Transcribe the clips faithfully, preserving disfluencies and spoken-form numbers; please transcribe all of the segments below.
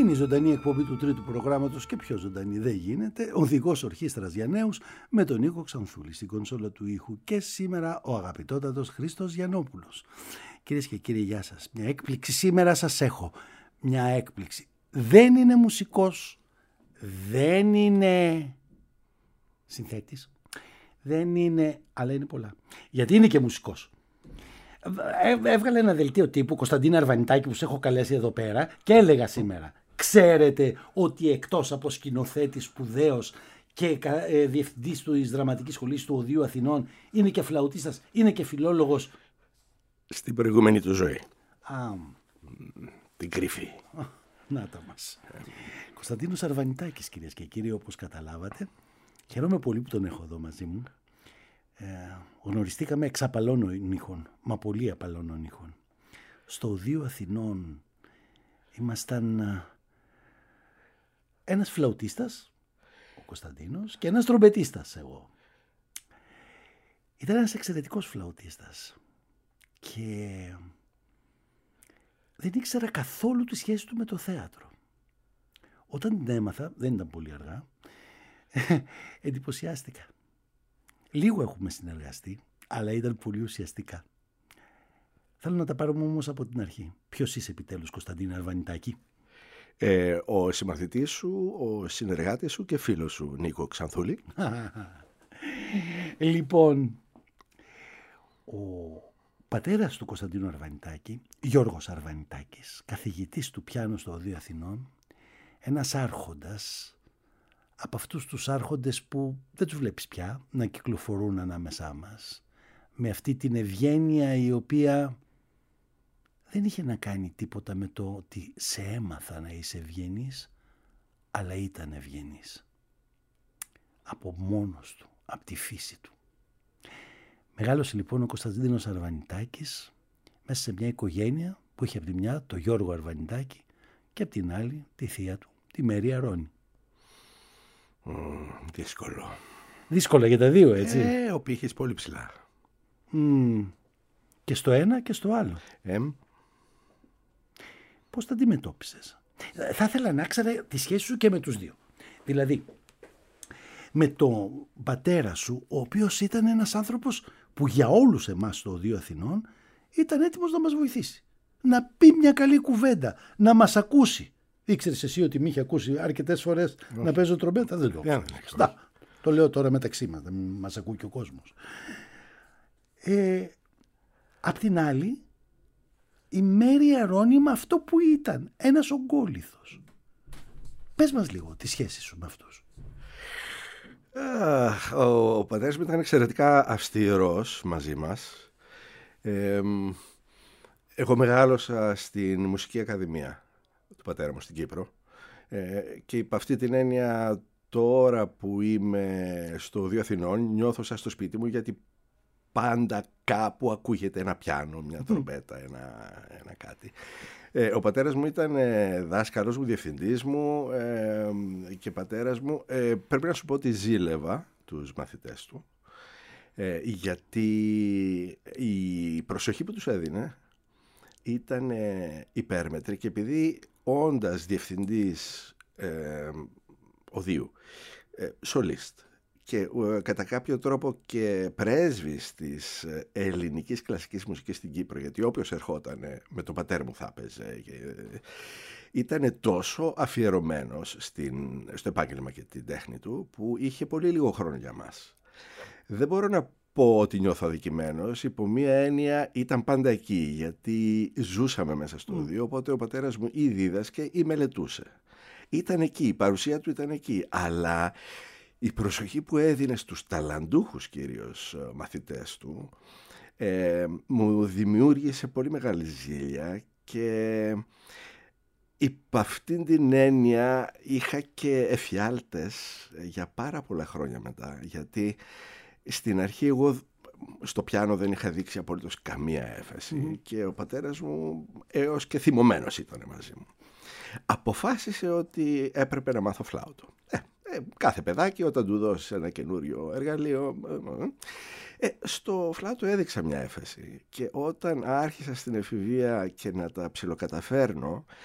Είναι η ζωντανή εκπομπή του τρίτου προγράμματος και πιο ζωντανή δεν γίνεται. Οδηγός ορχήστρας για νέους με τον Νίκο Ξανθούλη στην κονσόλα του ήχου και σήμερα ο αγαπητότατος Χρήστος Γιαννόπουλος. Κυρίες και κύριοι, γεια σας. Μια έκπληξη σήμερα σας έχω. Μια έκπληξη. Δεν είναι μουσικός, δεν είναι συνθέτης, δεν είναι, αλλά είναι πολλά. Γιατί είναι και μουσικός. Έβγαλε ένα δελτίο τύπου Κωνσταντίνα Αρβανιτάκη που σε έχω καλέσει εδώ πέρα και έλεγα σήμερα: ξέρετε ότι εκτός από σκηνοθέτη σπουδαίος και ε, διευθυντής της Δραματικής Σχολής του Οδείου Αθηνών, είναι και φλαουτίστας, είναι και φιλόλογος. Στην προηγούμενη του ζωή. Α, την κρύφη. Να τα μας. Κωνσταντίνος Αρβανιτάκης, κυρίες και κύριοι, όπως καταλάβατε. Χαίρομαι πολύ που τον έχω εδώ μαζί μου. Ε, γνωριστήκαμε εξ απαλώνων ήχων, μα πολύ απαλώνων ήχων. Στο Οδείο Αθηνών ήμασταν ε, ένας φλαουτίστας, ο Κωνσταντίνος, και ένας τρομπετίστας, εγώ. Ήταν ένας εξαιρετικός φλαουτίστας και δεν ήξερα καθόλου τη σχέση του με το θέατρο. Όταν την έμαθα, δεν ήταν πολύ αργά, εντυπωσιάστηκα. Λίγο έχουμε συνεργαστεί, αλλά ήταν πολύ ουσιαστικά. Θέλω να τα πάρουμε όμως από την αρχή. Ποιος είσαι επιτέλους, Κωνσταντίνα Αρβανιτάκη? Ε, ο συμμαθητής σου, ο συνεργάτης σου και φίλος σου, Νίκο Ξανθούλη. Λοιπόν, ο πατέρας του Κωνσταντίνου Αρβανιτάκη, Γιώργος Αρβανιτάκης, καθηγητής του πιάνου στο Οδείο Αθηνών, ένας άρχοντας, από αυτούς τους άρχοντες που δεν τους βλέπεις πια να κυκλοφορούν ανάμεσά μας, με αυτή την ευγένεια η οποία δεν είχε να κάνει τίποτα με το ότι σε έμαθα να είσαι ευγενής, αλλά ήταν ευγενής από μόνος του, από τη φύση του. Μεγάλωσε λοιπόν ο Κωνσταντίνος Αρβανιτάκης μέσα σε μια οικογένεια που είχε από τη μια το Γιώργο Αρβανιτάκη και από την άλλη τη θεία του, τη Μέρη Αρώνη. Mm, δύσκολο. Δύσκολα για τα δύο, έτσι. Ε, ο πύχης πολύ ψηλά. Mm, και στο ένα και στο άλλο. Ε, Πώς τα αντιμετώπισες? Θα ήθελα να ξέρω τη σχέση σου και με τους δύο. Δηλαδή, με τον πατέρα σου, ο οποίος ήταν ένας άνθρωπος που για όλους εμάς στο Οδείο Αθηνών ήταν έτοιμος να μας βοηθήσει. Να πει μια καλή κουβέντα, να μας ακούσει. Ήξερες εσύ ότι με είχε ακούσει αρκετές φορές να παίζω τρομπέτα? Δεν το λέω. Στά, το λέω τώρα μεταξύ μας, δεν μας ακούει και ο κόσμος. Ε, απ' την άλλη, η Μέρη Αρώνη με αυτό που ήταν, ένας ογκόλιθος. Πες μας λίγο τη σχέση σου με αυτούς. Uh, ο, ο πατέρας μου ήταν εξαιρετικά αυστηρός μαζί μας. Ε, εγώ μεγάλωσα στην Μουσική Ακαδημία του πατέρα μου στην Κύπρο ε, και υπ' αυτή την έννοια τώρα που είμαι στο Οδείο Αθηνών νιώθω σαν στο σπίτι μου, γιατί πάντα κάπου ακούγεται ένα πιάνο, μια τρομπέτα, ένα, ένα κάτι. Ε, ο πατέρας μου ήταν ε, δάσκαλος μου, διευθυντής μου ε, και πατέρας μου. Ε, πρέπει να σου πω ότι ζήλευα τους μαθητές του, ε, γιατί η προσοχή που τους έδινε ήταν ε, υπέρμετρη, και επειδή όντας διευθυντής ε, οδείου, ε, σολίστ, και ε, κατά κάποιο τρόπο και πρέσβης της ε, ελληνικής κλασικής μουσικής στην Κύπρο, γιατί όποιος ερχόταν ε, με τον πατέρα μου θα έπαιζε, ε, ήταν τόσο αφιερωμένος στην, στο επάγγελμα και την τέχνη του, που είχε πολύ λίγο χρόνο για μας. Δεν μπορώ να πω ότι νιώθω αδικημένος, υπό μία έννοια ήταν πάντα εκεί, γιατί ζούσαμε μέσα στο οδείο, οπότε ο πατέρας μου ή δίδασκε ή μελετούσε. Ήταν εκεί, η παρουσία του ήταν εκεί, αλλά η προσοχή που έδινε στους ταλαντούχους κυρίως μαθητές του ε, μου δημιούργησε πολύ μεγάλη ζήλια, και υπ' αυτήν την έννοια είχα και εφιάλτες για πάρα πολλά χρόνια μετά, γιατί στην αρχή εγώ στο πιάνο δεν είχα δείξει απολύτως καμία έφαση mm. και ο πατέρας μου έως και θυμωμένος ήταν μαζί μου. Αποφάσισε ότι έπρεπε να μάθω φλάουτο. Ε, ε, κάθε παιδάκι όταν του δώσει ένα καινούριο εργαλείο, ε, στο φλάουτο έδειξα μια έφαση, και όταν άρχισα στην εφηβεία και να τα ψιλοκαταφέρνω,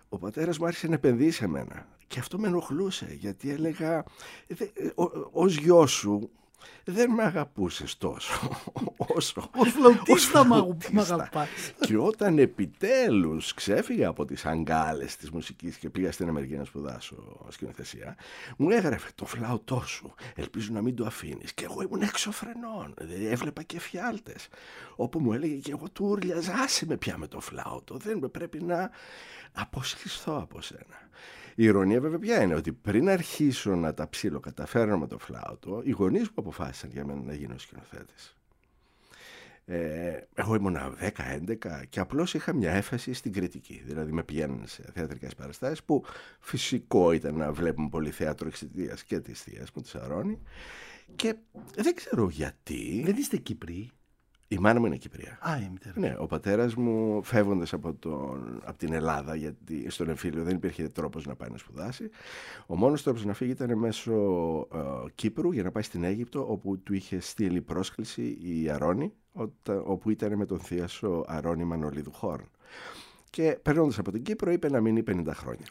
ο πατέρας μου άρχισε να επενδύει σε μένα. Και αυτό με ενοχλούσε, γιατί έλεγα, ως γιος σου δεν με αγαπούσες τόσο όσο ως φλαουτίστα μ' αγαπάς. Και όταν επιτέλους ξέφυγα από τις αγκάλες της μουσικής και πήγα στην Αμερική να σπουδάσω σκηνοθεσία, μου έγραφε το φλάουτό σου, ελπίζω να μην το αφήνεις. Και εγώ ήμουν έξω φρενών, έβλεπα και φιάλτες, όπου μου έλεγε και εγώ του ούρλιαζα, άσε με πια με το φλάουτο, δεν πρέπει να αποσχιστώ από σένα. Η ηρωνία βέβαια ποια είναι, ότι πριν αρχίσω να τα ψιλοκαταφέρω με το φλάουτο, οι γονείς μου αποφάσισαν για μένα να γίνω σκηνοθέτης. Ε, εγώ ήμουνα δέκα έντεκα και απλώς είχα μια έφαση στην κριτική. Δηλαδή με πηγαίνανε σε θεατρικές παραστάσεις που φυσικό ήταν να βλέπουμε πολύ θέατρο εξαιτίας και της θείας μου, της Αρώνη. Και δεν ξέρω γιατί. Δεν είστε Κύπροι? Η μάνα μου είναι Κυπρία. Α, η μητέρα. Ναι, ο πατέρας μου φεύγοντας από, τον, από την Ελλάδα, γιατί στον εμφύλιο δεν υπήρχε τρόπος να πάει να σπουδάσει, ο μόνος τρόπος να φύγει ήταν μέσω ε, Κύπρου για να πάει στην Αίγυπτο, όπου του είχε στείλει πρόσκληση η Αρώνη, όπου ήταν με τον θείασο Αρώνη Μανολίδου Χόρν. Και περνώντας από την Κύπρο είπε να μείνει πενήντα χρόνια.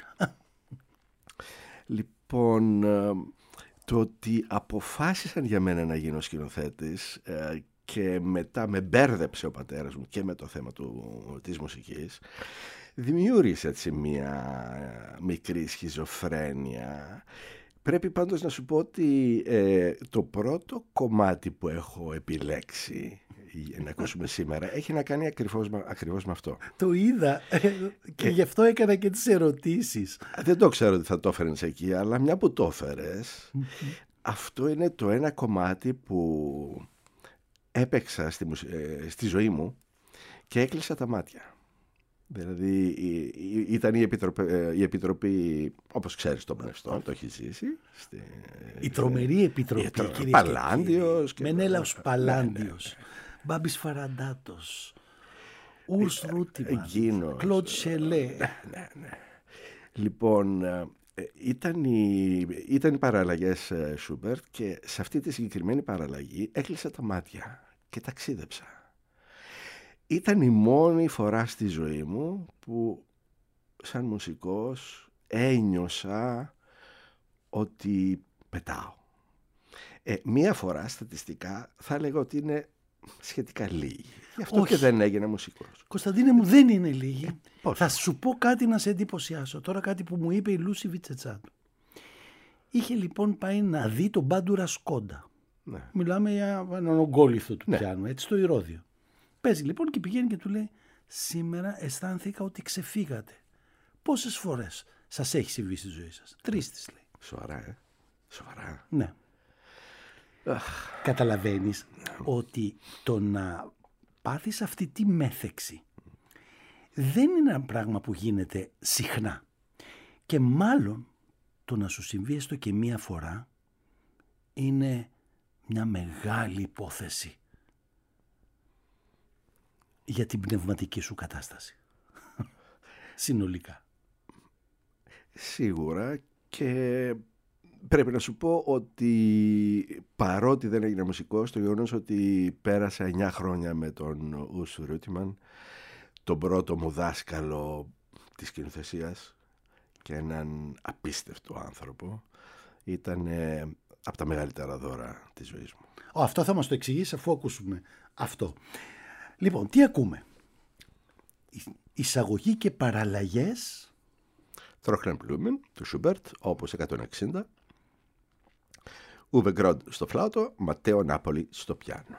Λοιπόν, ε, το ότι αποφάσισαν για μένα να γίνω σκηνοθέτης ε, και μετά με μπέρδεψε ο πατέρας μου και με το θέμα του, της μουσικής, δημιούργησε έτσι μια μικρή σχιζοφρένεια. Πρέπει πάντως να σου πω ότι ε, το πρώτο κομμάτι που έχω επιλέξει να ακούσουμε σήμερα έχει να κάνει ακριβώς, ακριβώς με αυτό. Το είδα και γι' αυτό έκανα και τις ερωτήσεις. Δεν το ξέρω ότι θα το έφερες εκεί, αλλά μια που το έφερες, αυτό είναι το ένα κομμάτι που έπαιξα στη, στη ζωή μου και έκλεισα τα μάτια. Δηλαδή ήταν η Επιτροπή, η Επιτροπή όπως ξέρεις, το Πνευστό, το έχει ζήσει. Στη, η τρομερή Επιτροπή, κύριε Παλάντιος. Και Μενέλαος Παλάντιος, Μπάμπης Φαραντάτος, Ουρς Ρούτιμαν, Κλοντ Σελέ. Ναι, ναι. Λοιπόν, ήταν οι, ήταν οι παραλλαγές Σούμπερτ και σε αυτή τη συγκεκριμένη παραλλαγή έκλεισα τα μάτια και ταξίδεψα. Ήταν η μόνη φορά στη ζωή μου που σαν μουσικός ένιωσα ότι πετάω. Ε, μία φορά στατιστικά θα έλεγα ότι είναι σχετικά λίγη. Γι' αυτό Όχι. Και δεν έγινα μουσικός. Κωνσταντίνε μου, δεν είναι λίγη. Πώς? Θα σου πω κάτι να σε εντυπωσιάσω. Τώρα κάτι που μου είπε η Λούση Βιτσετσάτου. Είχε λοιπόν πάει να δει τον Μπάντουρα Σκόντα. Ναι. Μιλάμε για έναν ογκόλιθο του Ναι. πιάνου, έτσι, στο Ηρώδιο. Παίζει λοιπόν και πηγαίνει και του λέει, σήμερα αισθάνθηκα ότι ξεφύγατε. Πόσες φορές σας έχει συμβεί στη ζωή σας? Τρεις, της λέει. Σοβαρά, ε. Σοβαρά. Ναι. Αχ. Καταλαβαίνεις ότι το να πάθεις αυτή τη μέθεξη δεν είναι ένα πράγμα που γίνεται συχνά. Και μάλλον το να σου συμβεί έστω και μία φορά είναι μια μεγάλη υπόθεση για την πνευματική σου κατάσταση. Συνολικά. Σίγουρα, και πρέπει να σου πω ότι παρότι δεν έγινα μουσικός, το γεγονός ότι πέρασα εννιά χρόνια με τον Ουρς Ρούτιμαν, τον πρώτο μου δάσκαλο της σκηνοθεσίας και έναν απίστευτο άνθρωπο, ήταν από τα μεγαλύτερα δώρα της ζωής μου. Ο, αυτό θα μας το εξηγήσει αφού ακούσουμε αυτό. Λοιπόν, τι ακούμε? Εισαγωγή και παραλλαγές. Τρόχνεν Μπλούμεν του Σούμπερτ, όπως εκατόν εξήντα. Ούβε Γκρόντ στο φλάουτο, Ματέο Νάπολη στο πιάνο.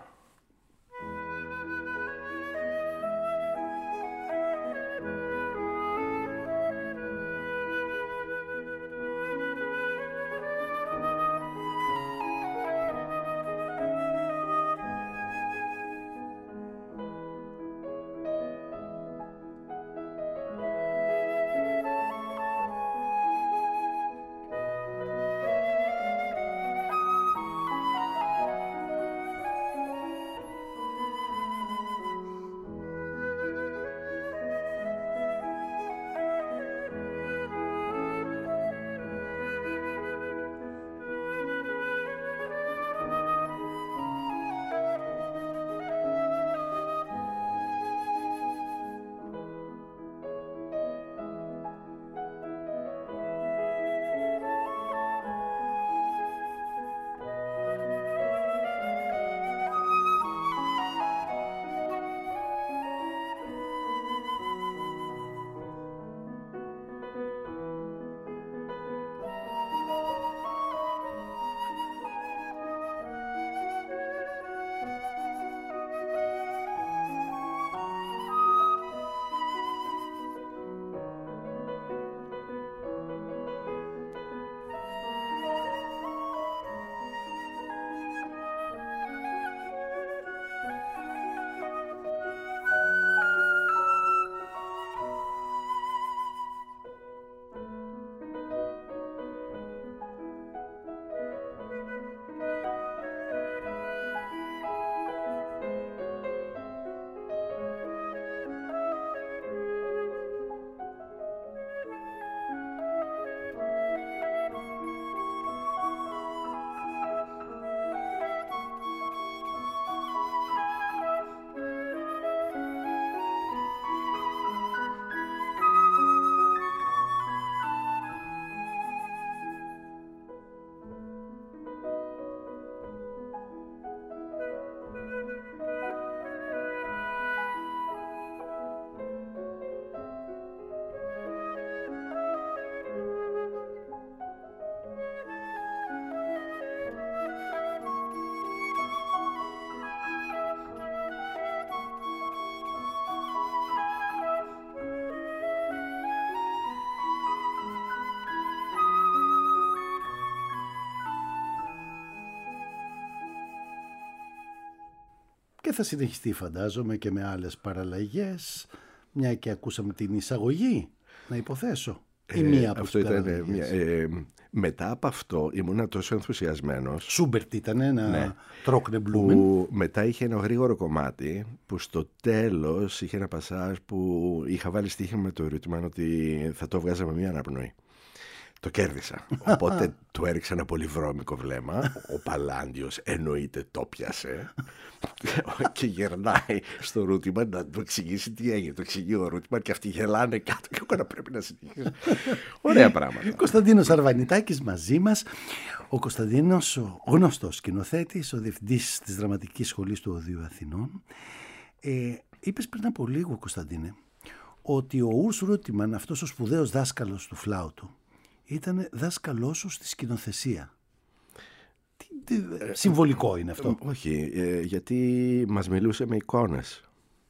Και θα συνεχιστεί φαντάζομαι και με άλλες παραλλαγές, μια και ακούσαμε την εισαγωγή, να υποθέσω. Ε, ή μία από αυτό τις ήταν παραλλαγές. μια, ε, μετά από αυτό ήμουνα τόσο ενθουσιασμένος. Σούμπερτ ήταν ένα Ναι. Τρόκνε Μπλούμεν. Που μετά είχε ένα γρήγορο κομμάτι που στο τέλος είχε ένα πασάζ που είχα βάλει στοίχημα με το ερώτημα ότι θα το βγάζαμε μία αναπνοή. Το κέρδισα. Οπότε του έριξα ένα πολύ βρώμικο βλέμμα. Ο Παλάντιος εννοείται το πιάσε. Και γερνάει στο Ρούτιμαν να του εξηγήσει τι έγινε. Το εξηγεί ο Ρούτιμαν και αυτοί γελάνε κάτω. Και εγώ να πρέπει να συνεχίσω. Ωραία πράγματα. Κωνσταντίνος Αρβανιτάκης μαζί μας. Ο Κωνσταντίνος, ο γνωστός σκηνοθέτης, ο διευθυντής της Δραματικής Σχολής του Οδείου Αθηνών. Ε, είπες πριν από λίγο, Κωνσταντίνε, ότι ο Ουρς Ρούτιμαν, αυτός ο σπουδαίος δάσκαλος του φλάουτου, ήταν δάσκαλός σου στη σκηνοθεσία. Τι, τι, συμβολικό είναι αυτό. Ε, όχι, ε, γιατί μας μιλούσε με εικόνες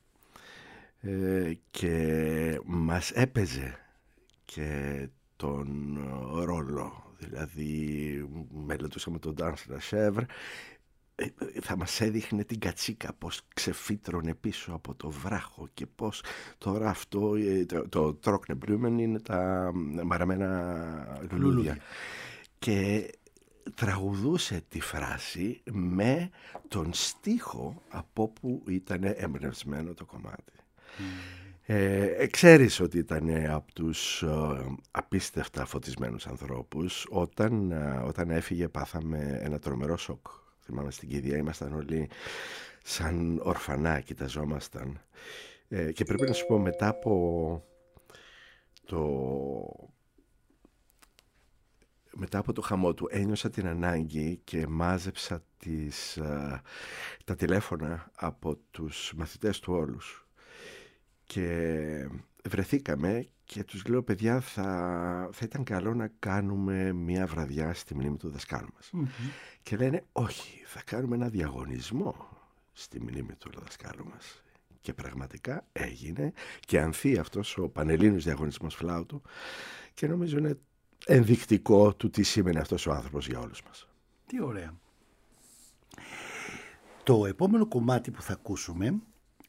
ε, και μας έπαιζε και τον ρόλο. Δηλαδή μελετούσαμε τον Ντάνς Λασέβρ, θα μας έδειχνε την κατσίκα πως ξεφύτρωνε πίσω από το βράχο και πως τώρα αυτό το, το Τρόκνε Μπλούμεν είναι τα μαραμένα λουλούδια. Και τραγουδούσε τη φράση με τον στίχο από που ήταν εμπνευσμένο το κομμάτι. Mm. Ε, ξέρεις ότι ήταν από τους ε, απίστευτα φωτισμένους ανθρώπους. Όταν, ε, όταν έφυγε πάθαμε ένα τρομερό σοκ. Θυμάμαι στην κηδεία ήμασταν όλοι σαν ορφανά, κοιταζόμασταν. Ε, και πρέπει να σου πω, μετά από το... μετά από το χαμό του ένιωσα την ανάγκη και μάζεψα τις, α, τα τηλέφωνα από τους μαθητές του όλους και βρεθήκαμε και τους λέω, παιδιά, θα, θα ήταν καλό να κάνουμε μια βραδιά στη μνήμη του δασκάλου μας. Mm-hmm. Και λένε, όχι, θα κάνουμε ένα διαγωνισμό στη μνήμη του δασκάλου μας. Και πραγματικά έγινε και ανθεί αυτός ο πανελλήνιος διαγωνισμός φλάουτου και νομίζω είναι ενδεικτικό του τι σήμαινε αυτός ο άνθρωπος για όλους μας. Τι ωραία. Το επόμενο κομμάτι που θα ακούσουμε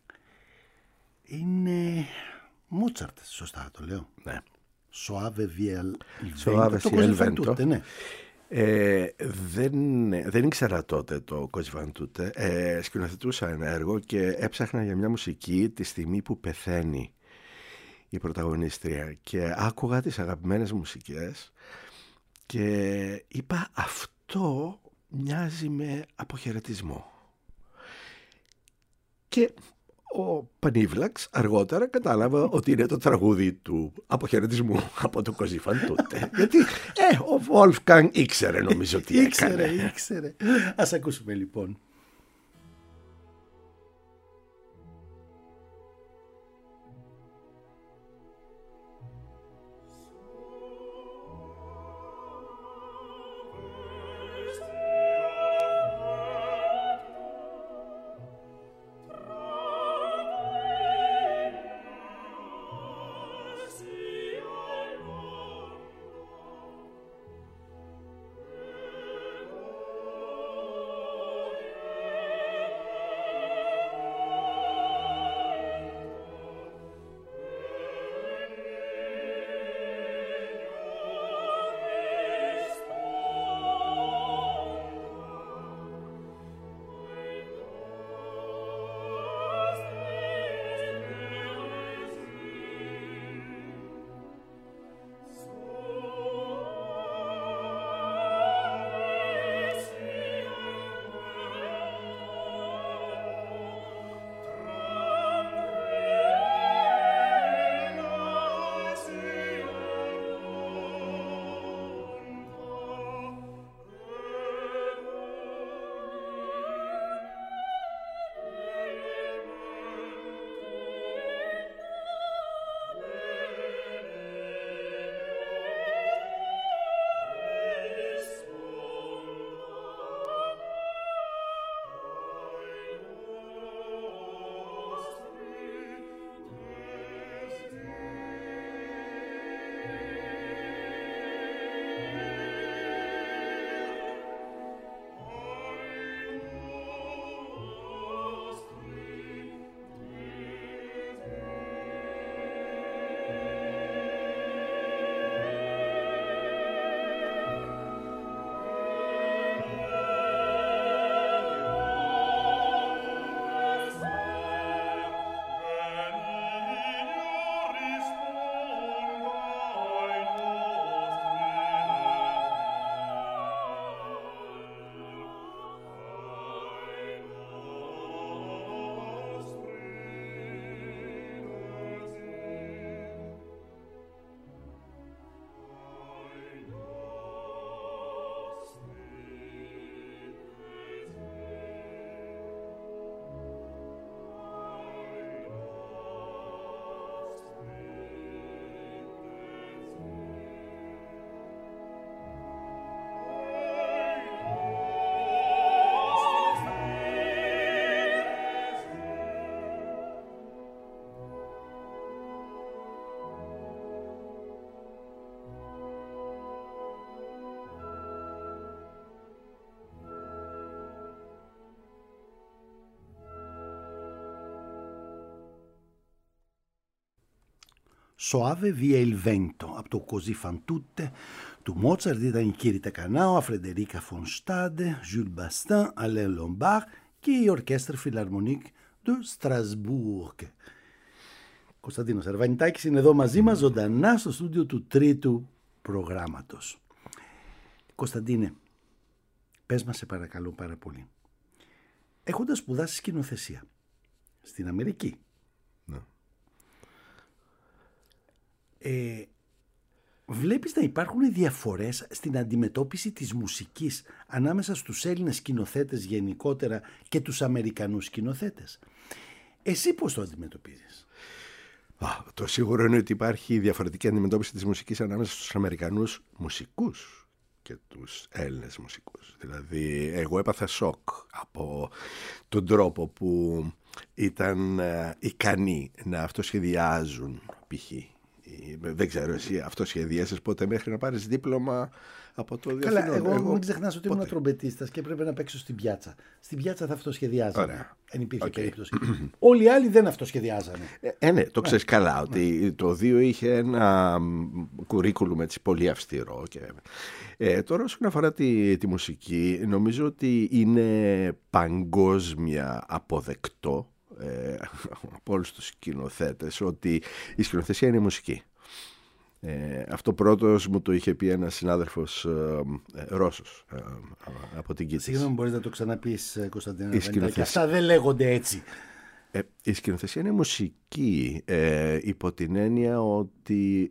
είναι Μότσαρτ, σωστά το λέω. Ναι. Soave Viel Soave Viel Vento. Ναι. Ε, δεν, δεν ήξερα τότε το Così fan tutte. Ε, σκηνοθετούσα ένα έργο και έψαχνα για μια μουσική τη στιγμή που πεθαίνει η πρωταγωνίστρια και άκουγα τις αγαπημένες μουσικές και είπα, αυτό μοιάζει με αποχαιρετισμό. Και ο Πανίβλαξ αργότερα κατάλαβα ότι είναι το τραγούδι του αποχαιρετισμού από το Così fan tutte. Γιατί ε, ο Wolfgang ήξερε, νομίζω τι ήξερε, έκανε. Ήξερε, Ας ακούσουμε λοιπόν. Soave via il vento, από το Così fan tutte. Του Μότσαρτ ήταν η Κίριτα Κανάο, Φρεντερίκα Φον Στάντε, Ζουλ Μπαστάν, Αλέν Λομπάρ και η Ορκέστρα Φιλαρμονίκ του Στρασβούργ. Κωνσταντίνος Αρβανιτάκης είναι εδώ μαζί μας ζωντανά στο στούντιο του τρίτου προγράμματος. Κωνσταντίνε, πες μας σε παρακαλώ πάρα πολύ. Έχοντας σπουδάσει σκηνοθεσία στην Αμερική, ναι. ε, βλέπεις να υπάρχουν διαφορές στην αντιμετώπιση της μουσικής ανάμεσα στους Έλληνες σκηνοθέτες γενικότερα και τους Αμερικανούς σκηνοθέτες. Εσύ πώς το αντιμετωπίζεις? Α, το σίγουρο είναι ότι υπάρχει διαφορετική αντιμετώπιση της μουσικής ανάμεσα στους Αμερικανούς μουσικούς και τους Έλληνες μουσικούς. Δηλαδή, εγώ έπαθα σοκ από τον τρόπο που ήταν ε, ικανοί να αυτοσχεδιάζουν π.χ. Δεν ξέρω εσύ αυτοσχεδίασες ποτέ μέχρι να πάρεις δίπλωμα από το Διεθνό? Καλά, εγώ, εγώ μην ξεχνάς ότι ήμουν τρομπετίστας και πρέπει να παίξω στην πιάτσα. Στην πιάτσα θα αυτοσχεδιάζανε. Ωραία. Δεν υπήρχε Okay. περίπτωση. Όλοι οι άλλοι δεν αυτοσχεδιάζανε. Ε, ε, ναι, το ξέρεις καλά ότι το δύο είχε ένα κουρίκουλουμ έτσι πολύ αυστηρό. Και... Ε, τώρα όσον αφορά τη, τη μουσική, νομίζω ότι είναι παγκόσμια αποδεκτό ε, από όλους τους σκηνοθέτες ότι η σκηνοθεσία είναι η μουσική. Ε, αυτό πρώτος μου το είχε πει ένας συνάδελφος ε, ε, Ρώσος ε, από την Κίτης. Συγγνώμη, μπορείς να το ξαναπείς, Κωνσταντίνα? Σκηνοθεσία... Αυτά δεν λέγονται έτσι. Ε, η σκηνοθεσία είναι μουσική ε, υπό την έννοια ότι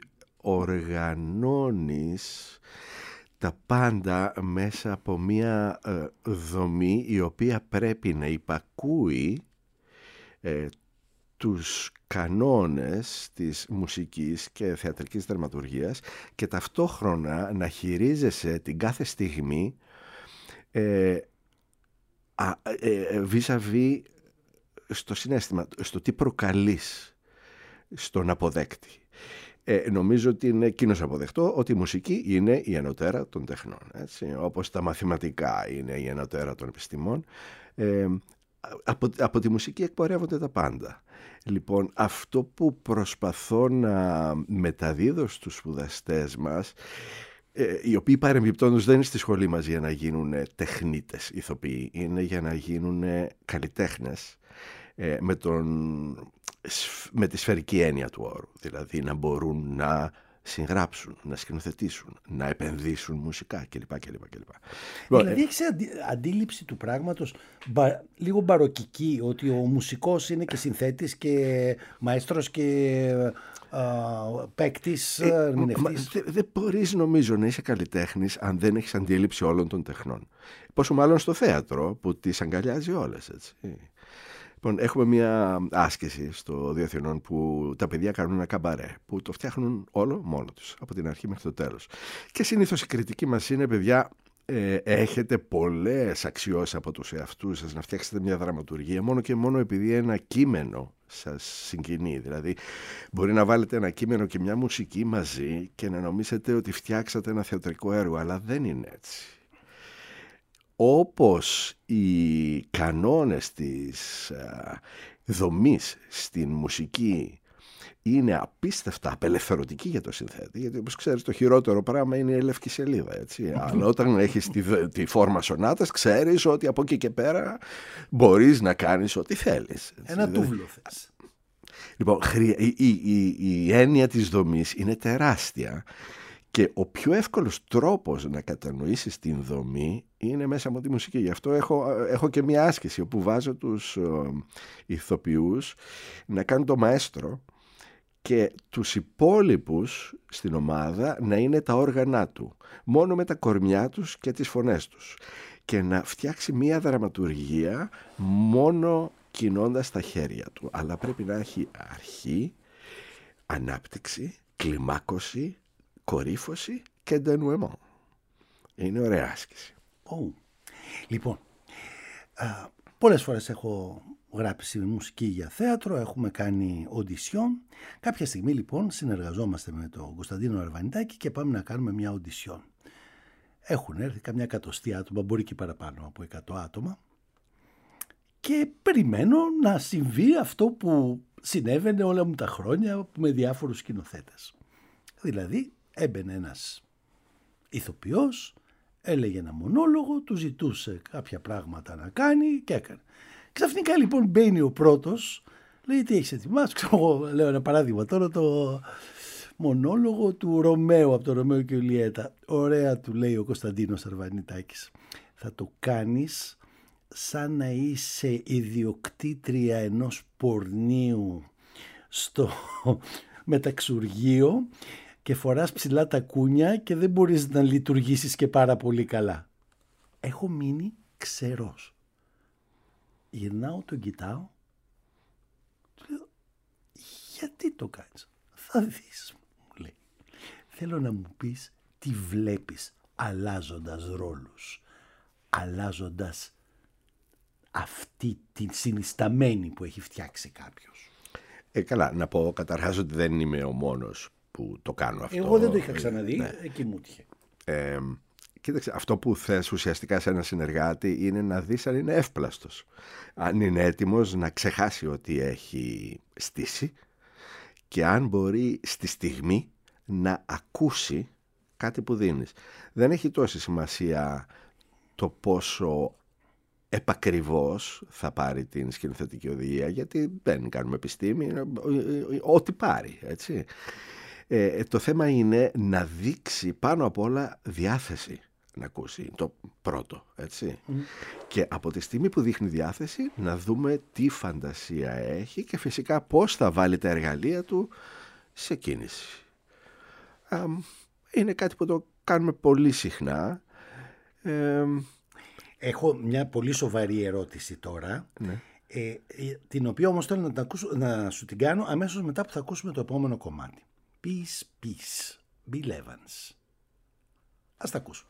οργανώνεις τα πάντα μέσα από μια ε, δομή η οποία πρέπει να υπακούει ε, τους κανόνες της μουσικής και θεατρικής δραματουργίας και ταυτόχρονα να χειρίζεσαι την κάθε στιγμή ε, α, ε, βίζαβι στο συναίσθημα, στο τι προκαλείς στον αποδέκτη. Ε, νομίζω ότι είναι κοινώς αποδεκτό ότι η μουσική είναι η ενωτέρα των τεχνών. Έτσι, όπως τα μαθηματικά είναι η ενωτέρα των επιστημών. Ε, από, από τη μουσική εκπορεύονται τα πάντα. Λοιπόν, αυτό που προσπαθώ να μεταδίδω στους σπουδαστές μας, ε, οι οποίοι παρεμπιπτόντως δεν είναι στη σχολή μας για να γίνουν τεχνίτες ηθοποιοί, είναι για να γίνουν καλλιτέχνες ε, με, τον, με τη σφαιρική έννοια του όρου. Δηλαδή να μπορούν να συγγράψουν, να σκηνοθετήσουν, να επενδύσουν μουσικά κλπ. κλπ, κλπ. Δηλαδή έχεις αντί, αντίληψη του πράγματος μπα, λίγο μπαροκική, ότι ο μουσικός είναι και συνθέτης και μαέστρος και παίκτης, ε, ερμηνευτής. Δεν δε μπορείς νομίζω να είσαι καλλιτέχνης αν δεν έχεις αντίληψη όλων των τεχνών. Πόσο μάλλον στο θέατρο που τις αγκαλιάζει όλες, έτσι. Λοιπόν, έχουμε μια άσκηση στο Δύο Αθηνών που τα παιδιά κάνουν ένα καμπαρέ που το φτιάχνουν όλο μόνο τους, από την αρχή μέχρι το τέλος. Και συνήθως η κριτική μας είναι, παιδιά, ε, έχετε πολλές αξιώσεις από τους εαυτούς σας να φτιάξετε μια δραματουργία μόνο και μόνο επειδή ένα κείμενο σας συγκινεί. Δηλαδή, μπορεί να βάλετε ένα κείμενο και μια μουσική μαζί και να νομίζετε ότι φτιάξατε ένα θεατρικό έργο, αλλά δεν είναι έτσι. Όπως οι κανόνες της α, δομής στην μουσική είναι απίστευτα απελευθερωτικοί για το συνθέτη, γιατί όπως ξέρεις το χειρότερο πράγμα είναι η λευκή σελίδα, έτσι. Αλλά όταν έχεις τη, τη φόρμα σονάτας ξέρεις ότι από εκεί και πέρα μπορείς να κάνεις ό,τι θέλεις. Έτσι. Ένα τούβλο θες. Λοιπόν, η, η, η, η έννοια της δομής είναι τεράστια. Και ο πιο εύκολος τρόπος να κατανοήσεις την δομή είναι μέσα από τη μουσική. Γι' αυτό έχω, έχω και μια άσκηση όπου βάζω τους ε, ηθοποιούς να κάνουν το μαέστρο και τους υπόλοιπους στην ομάδα να είναι τα όργανά του. Μόνο με τα κορμιά τους και τις φωνές τους. Και να φτιάξει μια δραματουργία μόνο κινώντας τα χέρια του. Αλλά πρέπει να έχει αρχή, ανάπτυξη, κλιμάκωση, κορύφωση και ντενουεμό. Είναι ωραία άσκηση. Oh. Λοιπόν, α, πολλές φορές έχω γράψει μουσική για θέατρο, έχουμε κάνει οντισιόν. Κάποια στιγμή λοιπόν συνεργαζόμαστε με τον Κωνσταντίνο Αρβανιτάκη και πάμε να κάνουμε μια οντισιόν. Έχουν έρθει καμιά εκατοστή άτομα, μπορεί και παραπάνω από εκατό άτομα, και περιμένω να συμβεί αυτό που συνέβαινε όλα μου τα χρόνια με διάφορους σκηνοθέτες. Δηλαδή έμπαινε ένας ηθοποιός, έλεγε ένα μονόλογο, του ζητούσε κάποια πράγματα να κάνει και έκανε. Ξαφνικά λοιπόν μπαίνει ο πρώτος, λέει τι έχεις ετοιμάσει, ξέρω εγώ, λέω ένα παράδειγμα τώρα, το μονόλογο του Ρωμαίου από το Ρωμαίο και Ιουλιέτα. Ωραία, του λέει ο Κωνσταντίνος Αρβανιτάκης, θα το κάνεις σαν να είσαι ιδιοκτήτρια ενός πορνίου στο μεταξουργείο και φοράς ψηλά τα κούνια και δεν μπορείς να λειτουργήσεις και πάρα πολύ καλά. Έχω μείνει ξερός. Γυρνάω, τον κοιτάω, του λέω, γιατί το κάνεις? Θα δεις, μου λέει. Θέλω να μου πεις τι βλέπεις αλλάζοντας ρόλους, αλλάζοντας αυτή την συνισταμένη που έχει φτιάξει κάποιος. Ε, καλά, να πω καταρχάς ότι δεν είμαι ο μόνος που το κάνω αυτό. Εγώ δεν το είχα ξαναδεί, ναι. Εκεί μου τύχε. Ε, κοίταξε, αυτό που θες ουσιαστικά σε ένα συνεργάτη είναι να δεις αν είναι εύπλαστος. Αν είναι έτοιμος να ξεχάσει ότι έχει στήσει και αν μπορεί στη στιγμή να ακούσει κάτι που δίνεις. Δεν έχει τόση σημασία το πόσο επακριβώς θα πάρει την σκηνοθετική οδηγία, γιατί δεν κάνουμε επιστήμη, ό,τι πάρει, έτσι. Ε, το θέμα είναι να δείξει πάνω απ' όλα διάθεση να ακούσει, το πρώτο, έτσι. Mm. Και από τη στιγμή που δείχνει διάθεση να δούμε τι φαντασία έχει και φυσικά πώς θα βάλει τα εργαλεία του σε κίνηση. Α, είναι κάτι που το κάνουμε πολύ συχνά. Ε, Έχω μια πολύ σοβαρή ερώτηση τώρα, ναι. ε, την οποία όμως θέλω να, ακούσω, να σου την κάνω αμέσως μετά που θα ακούσουμε το επόμενο κομμάτι. Peace, peace, Bill Evans. Ας τα ακούσουμε.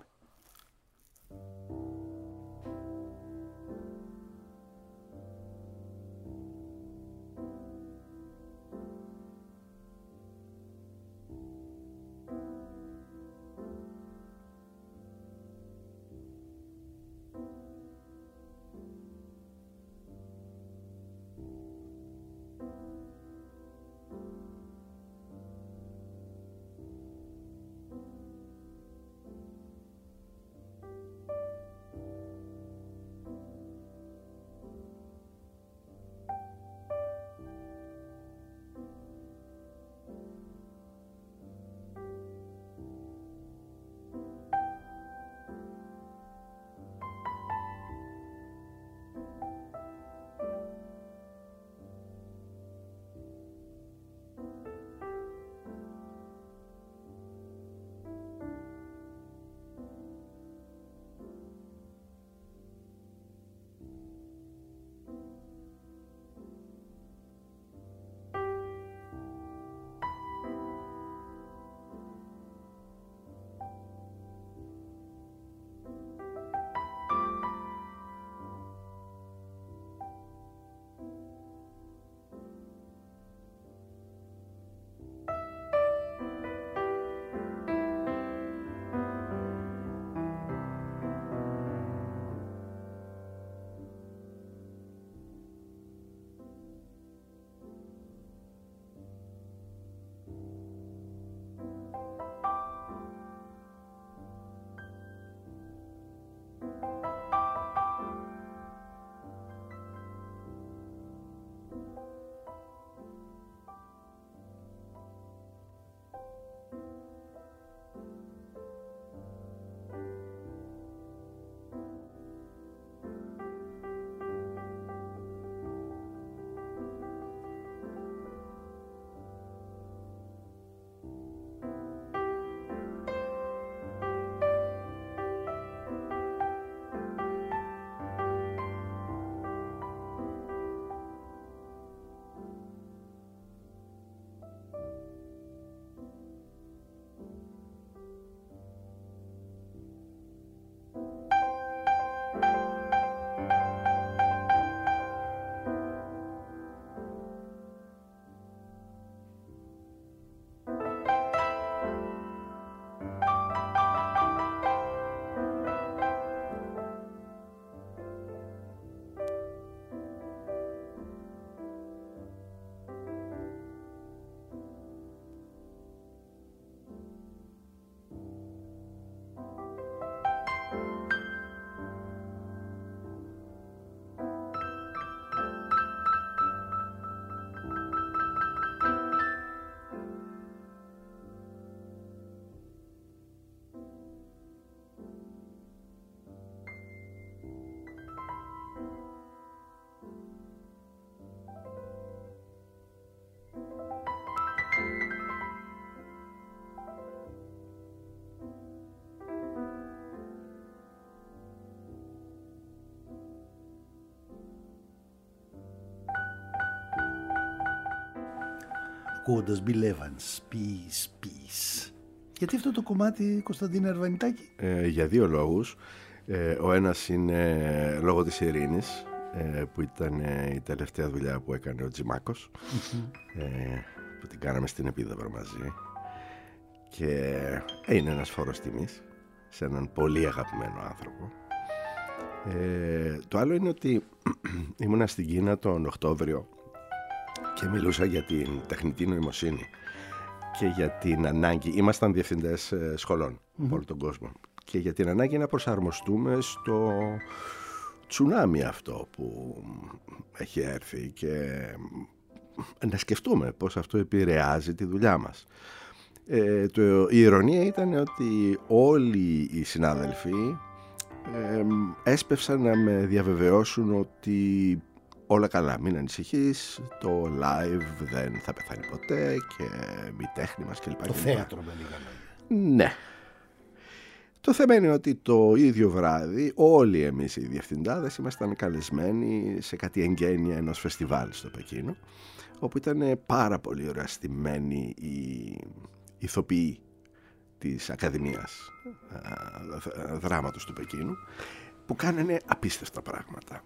ακούγοντας Bill Evans, Peace, Peace. Γιατί αυτό το κομμάτι, Κωνσταντίνε Αρβανιτάκη? Ε, για δύο λόγους. Ε, ο ένας είναι λόγω της ειρήνης, ε, που ήταν ε, η τελευταία δουλειά που έκανε ο Τζιμάκος, mm-hmm. ε, που την κάναμε στην Επίδαυρο μαζί, και είναι ένας φόρος τιμής σε έναν πολύ αγαπημένο άνθρωπο. Ε, το άλλο είναι ότι ήμουνα στην Κίνα τον Οκτώβριο και μιλούσα για την τεχνητή νοημοσύνη και για την ανάγκη, ήμασταν διευθυντές σχολών mm-hmm. από όλο τον κόσμο, και για την ανάγκη να προσαρμοστούμε στο τσουνάμι αυτό που έχει έρθει και να σκεφτούμε πώς αυτό επηρεάζει τη δουλειά μας. Ε, το, η ειρωνία ήταν ότι όλοι οι συνάδελφοι ε, έσπευσαν να με διαβεβαιώσουν ότι όλα καλά, μην ανησυχείς, το live δεν θα πεθάνει ποτέ και μη τέχνη μας κλπ. Το θέατρο με λίγα λόγια. Ναι. Το θέμα είναι ότι το ίδιο βράδυ όλοι εμείς οι διευθυντάδες ήμασταν καλεσμένοι σε κάτι εγγένεια ενός φεστιβάλ στο Πεκίνο, όπου ήταν πάρα πολύ ωραία στημένοι οι ηθοποιοί της Ακαδημίας Δράματος του Πεκίνου, που κάνανε απίστευτα πράγματα.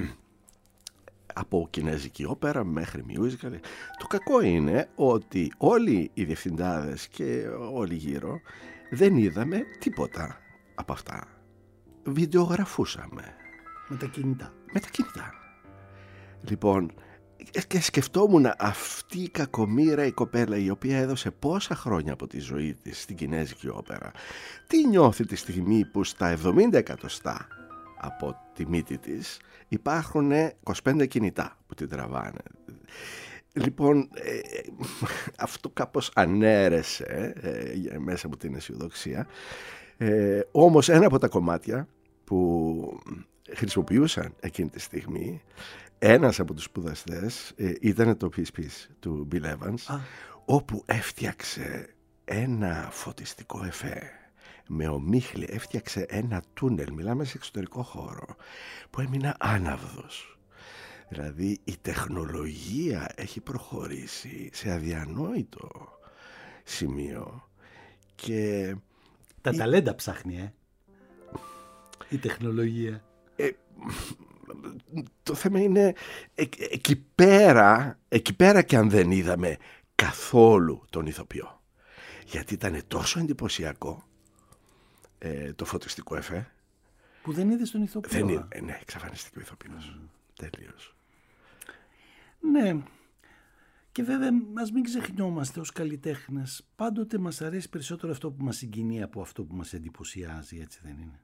Από κινέζικη όπερα μέχρι musical. Το κακό είναι ότι όλοι οι διευθυντάδες και όλοι γύρω δεν είδαμε τίποτα από αυτά. Βιντεογραφούσαμε. Με τα κινητά. Με τα κινητά. Λοιπόν, και σκεφτόμουν αυτή η κακομοίρα η κοπέλα, η οποία έδωσε πόσα χρόνια από τη ζωή της στην κινέζικη όπερα, τι νιώθει τη στιγμή που στα εβδομήντα εκατοστά από τη μύτη της υπάρχουν είκοσι πέντε κινητά που την τραβάνε. Λοιπόν, ε, αυτό κάπως ανέρεσε ε, μέσα από την αισιοδοξία. Ε, όμως ένα από τα κομμάτια που χρησιμοποιούσαν εκείνη τη στιγμή, ένας από τους σπουδαστές, ε, ήταν το Peace Peace του Bill Evans, ah. όπου έφτιαξε ένα φωτιστικό εφέ. Με ομίχλη έφτιαξε ένα τούνελ, μιλάμε σε εξωτερικό χώρο, που έμεινα άναυδος. Δηλαδή η τεχνολογία έχει προχωρήσει σε αδιανόητο σημείο. Και τα η... ταλέντα ψάχνει, ε. η τεχνολογία. Ε, το θέμα είναι ε, εκεί πέρα, εκεί πέρα και αν δεν είδαμε καθόλου τον ηθοποιό. Γιατί ήταν τόσο εντυπωσιακό ε, το φωτιστικό εφέ. Που δεν είδες τον ηθοποιό. Δεν είδε, ε, ναι, εξαφανίστηκε ο ηθοποιός. Mm. Τέλειος. Ναι. Και βέβαια μας μην ξεχνιόμαστε ως καλλιτέχνες. Πάντοτε μας αρέσει περισσότερο αυτό που μας συγκινεί από αυτό που μας εντυπωσιάζει, έτσι δεν είναι?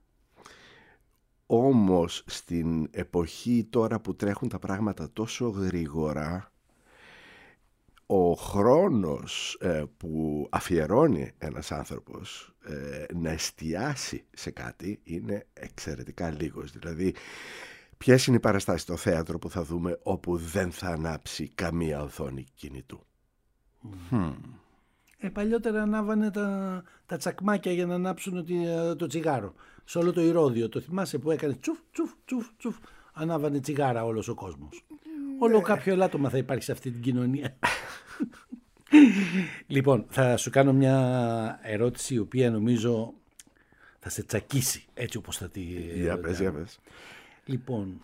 Όμως στην εποχή τώρα που τρέχουν τα πράγματα τόσο γρήγορα, ο χρόνος ε, που αφιερώνει ένας άνθρωπος ε, να εστιάσει σε κάτι είναι εξαιρετικά λίγος. Δηλαδή, ποιες είναι οι παραστάσεις στο θέατρο που θα δούμε όπου δεν θα ανάψει καμία οθόνη κινητού? Mm. Mm. Ε, παλιότερα ανάβανε τα, τα τσακμάκια για να ανάψουν το, το τσιγάρο. Σε όλο το Ηρώδειο, το θυμάσαι που έκανε τσουφ, τσουφ, τσουφ, τσουφ, ανάβανε τσιγάρα όλος ο κόσμος. Mm. Όλο κάποιο ελάττωμα θα υπάρχει σε αυτή την κοινωνία. Λοιπόν, θα σου κάνω μια ερώτηση η οποία νομίζω θα σε τσακίσει έτσι όπως θα τη... Για πες, για πες. Λοιπόν,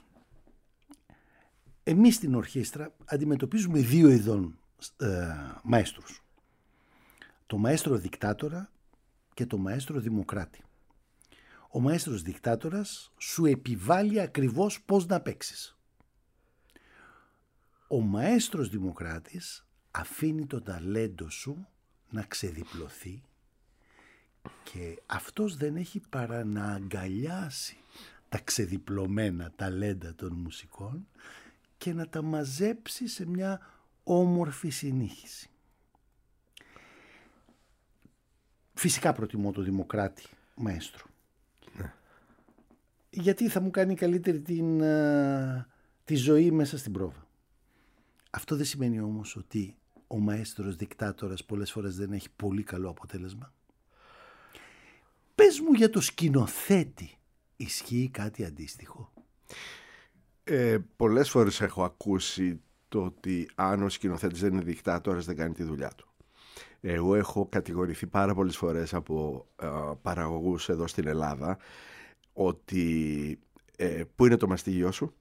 εμείς στην ορχήστρα αντιμετωπίζουμε δύο ειδών ε, μαέστρους. Το μαέστρο δικτάτορα και το μαέστρο δημοκράτη. Ο μαέστρος δικτάτορας σου επιβάλλει ακριβώς πώς να παίξεις. Ο μαέστρος δημοκράτης αφήνει το ταλέντο σου να ξεδιπλωθεί και αυτός δεν έχει παρά να αγκαλιάσει τα ξεδιπλωμένα ταλέντα των μουσικών και να τα μαζέψει σε μια όμορφη συνήχιση. Φυσικά προτιμώ το δημοκράτη μαέστρο. Ναι. Γιατί θα μου κάνει καλύτερη την, τη ζωή μέσα στην πρόβα. Αυτό δεν σημαίνει όμως ότι ο μαέστρος δικτάτορας πολλές φορές δεν έχει πολύ καλό αποτέλεσμα. Πες μου για το σκηνοθέτη. Ισχύει κάτι αντίστοιχο? Ε, πολλές φορές έχω ακούσει το ότι αν ο σκηνοθέτης δεν είναι δικτάτορας δεν κάνει τη δουλειά του. Εγώ έχω κατηγορηθεί πάρα πολλές φορές από ε, παραγωγούς εδώ στην Ελλάδα ότι ε, πού είναι το μαστίγιο σου,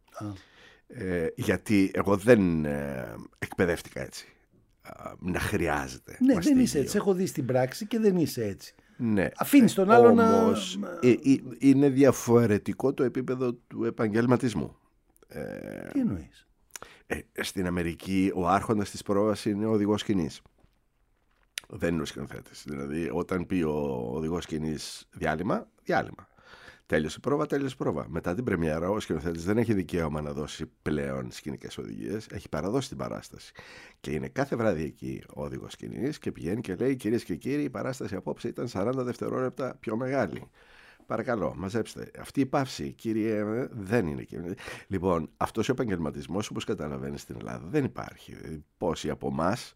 ε, γιατί εγώ δεν ε, εκπαιδεύτηκα έτσι. Να χρειάζεται. Ναι, μαστίγιο. Δεν είσαι έτσι. Έχω δει στην πράξη και δεν είσαι έτσι. Ναι. Αφήνεις τον άλλο Όμως, να... ε, ε, είναι διαφορετικό το επίπεδο του επαγγελματισμού. Ε, Τι εννοείς? Ε, στην Αμερική ο άρχοντας της πρόβας είναι ο οδηγός σκηνής. Δεν είναι ο σκηνοθέτης. Δηλαδή όταν πει ο οδηγός σκηνής διάλειμμα, διάλειμμα. Τέλειωσε η πρόβα, τέλειωσε η πρόβα. Μετά την πρεμιέρα, ο σκηνοθέτης δεν έχει δικαίωμα να δώσει πλέον σκηνικές οδηγίες. Έχει παραδώσει την παράσταση. Και είναι κάθε βράδυ εκεί ο οδηγός σκηνής και πηγαίνει και λέει: κυρίες και κύριοι, η παράσταση απόψε ήταν σαράντα δευτερόλεπτα πιο μεγάλη. Παρακαλώ, μαζέψτε. Αυτή η παύση, κύριε, δεν είναι. Λοιπόν, αυτός ο επαγγελματισμός, όπως καταλαβαίνεις, στην Ελλάδα δεν υπάρχει. Πόσοι από εμάς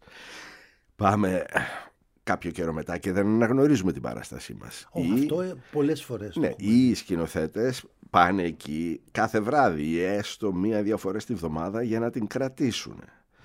πάμε κάποιο καιρό μετά και δεν αναγνωρίζουμε την παράστασή μας. Oh, ή... Αυτό πολλές φορές. Ναι, οι σκηνοθέτες πάνε εκεί κάθε βράδυ ή έστω μία-δύο φορές τη βδομάδα για να την κρατήσουν.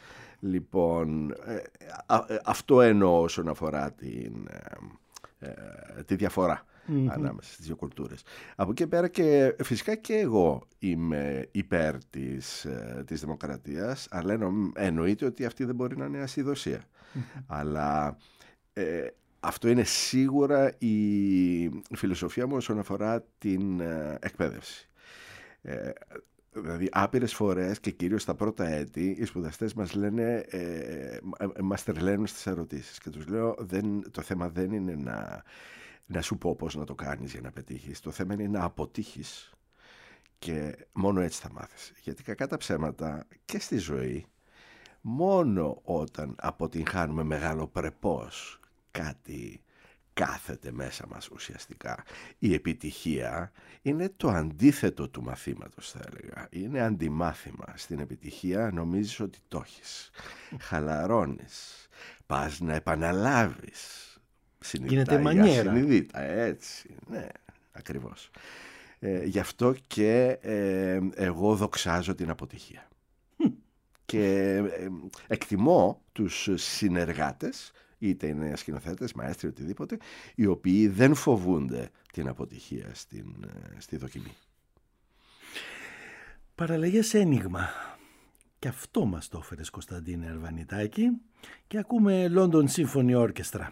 Λοιπόν, ε, α, ε, αυτό εννοώ όσον αφορά την, ε, ε, τη διαφορά mm-hmm. ανάμεσα στις δύο κουλτούρες. Από εκεί πέρα και φυσικά και εγώ είμαι υπέρ της, ε, της δημοκρατίας, αλλά εννο, εννοείται ότι αυτή δεν μπορεί να είναι ασυδοσία. Mm-hmm. Αλλά ε, αυτό είναι σίγουρα η φιλοσοφία μου όσον αφορά την ε, εκπαίδευση. Ε, δηλαδή άπειρες φορές και κυρίως στα πρώτα έτη οι σπουδαστές μας λένε, ε, ε, μας τρελαίνουν στις ερωτήσεις και τους λέω δεν, το θέμα δεν είναι να, να σου πω πώς να το κάνεις για να πετύχεις, το θέμα είναι να αποτύχεις και μόνο έτσι θα μάθεις. Γιατί κακά τα ψέματα και στη ζωή μόνο όταν αποτυγχάνουμε μεγαλοπρεπώς κάτι κάθεται μέσα μας ουσιαστικά. Η επιτυχία είναι το αντίθετο του μαθήματος, θα έλεγα. Είναι αντιμάθημα. Στην επιτυχία νομίζεις ότι το έχεις. Χαλαρώνεις. Πας να επαναλάβεις. Συνειδητά ή ασυνειδητά. Έτσι. Ναι, ακριβώς. Ε, γι' αυτό και ε, εγώ δοξάζω την αποτυχία. Και ε, εκτιμώ τους συνεργάτες, είτε είναι σκηνοθέτες, μαέστροι, οτιδήποτε, οι οποίοι δεν φοβούνται την αποτυχία στην, στη δοκιμή. Παραλλαγές ένιγμα. Και αυτό μας το έφερες, Κωνσταντίνε Αρβανιτάκη. Και ακούμε London Symphony Orchestra.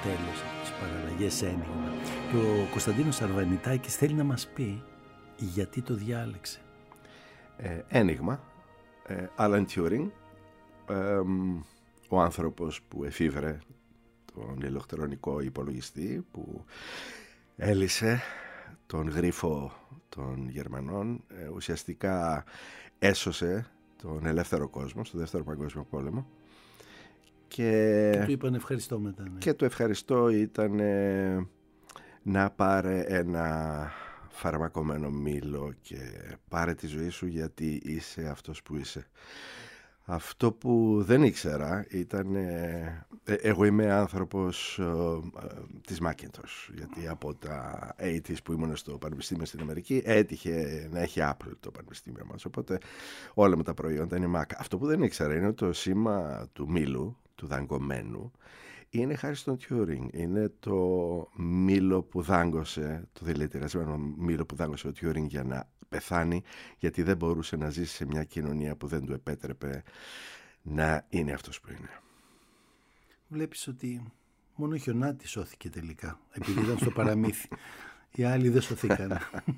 τέλος από τις παραλλαγές ένιγμα. Και ο Κωνσταντίνος Αρβανιτάκης θέλει να μας πει γιατί το διάλεξε. Ε, ένιγμα. Ε, Άλαν Τιούρινγκ, ε, ο άνθρωπος που εφήβρε τον ηλεκτρονικό υπολογιστή, που έλυσε τον γρίφο των Γερμανών, ε, ουσιαστικά έσωσε τον ελεύθερο κόσμο στο Δεύτερο Παγκόσμιο Πόλεμο. Και, και του είπαν ευχαριστώ μετά. Ναι. Και το ευχαριστώ ήταν ε, να πάρε ένα φαρμακωμένο μήλο και πάρε τη ζωή σου γιατί είσαι αυτός που είσαι. Αυτό που δεν ήξερα ήταν, ε, εγώ είμαι άνθρωπος ε, ε, της Macintosh, γιατί από τα ογδόντα που ήμουν στο Πανεπιστήμιο στην Αμερική έτυχε να έχει Apple το Πανεπιστήμιο μας, οπότε όλα με τα προϊόντα είναι Mac. Αυτό που δεν ήξερα είναι το σήμα του μήλου, του δαγκωμένου, είναι χάρη στον Τιούρινγκ. Είναι το μήλο που δάγκωσε, το δηλητηριασμένο μήλο που δάγκωσε ο Τιούρινγκ για να πεθάνει, γιατί δεν μπορούσε να ζήσει σε μια κοινωνία που δεν του επέτρεπε να είναι αυτός που είναι. Βλέπεις ότι μόνο ο Χιονάτης σώθηκε τελικά, επειδή ήταν στο παραμύθι. Οι άλλοι δεν σωθήκαν.